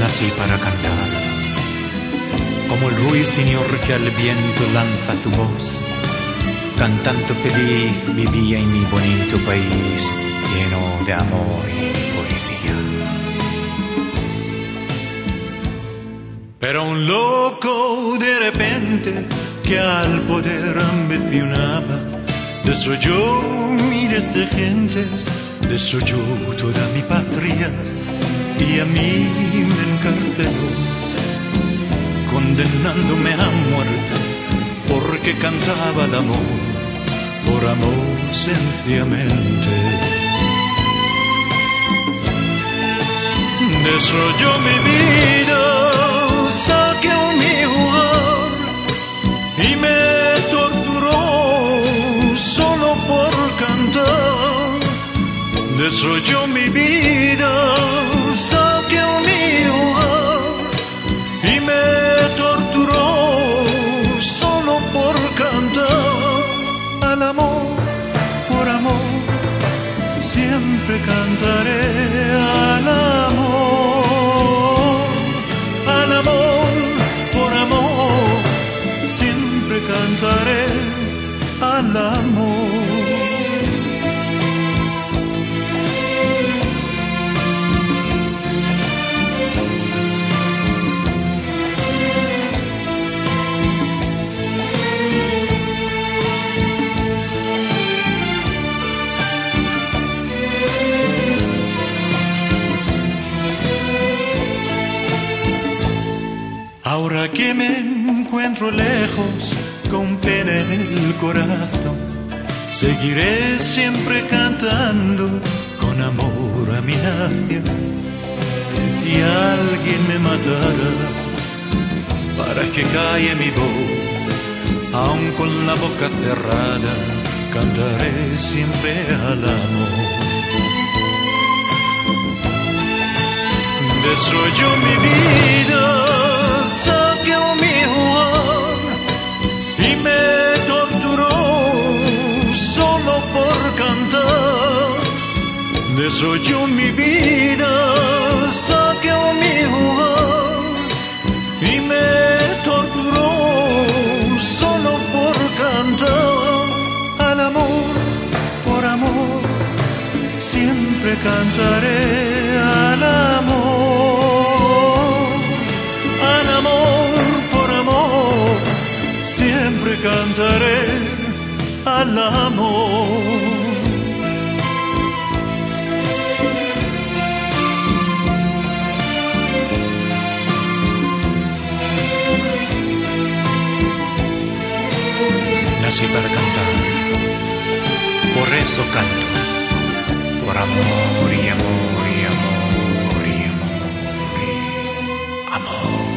nací para cantar, como el ruiseñor que al viento lanza tu voz. Cantando feliz vivía en mi bonito país, lleno de amor y poesía. Pero un loco de repente que al poder ambicionaba destruyó miles de gentes, destruyó toda mi patria y a mí me encarceló, condenándome a muerte porque cantaba el amor, por amor sencillamente. Destruyó mi vida, saqueó mi hogar y me torturó solo por cantar. Destruyó mi vida, saqueó mi hogar y me torturó solo por cantar. Al amor, por amor, siempre cantaré. Al amor, por amor, siempre cantaré. Al amor. Ahora que me encuentro lejos, con pena en el corazón, seguiré siempre cantando con amor a mi nación. Si alguien me matara para que calle mi voz, aun con la boca cerrada, cantaré siempre al amor. Destruyó mi vida, saqueó mi hogar y me torturó solo por cantar. Destruyó mi vida, saqueó mi hogar y me torturó solo por cantar. Al amor, por amor, siempre cantaré. Al amor, por amor, siempre cantaré. Al amor. Nací para cantar, por eso canto, por amor y amor y amor y amor y amor.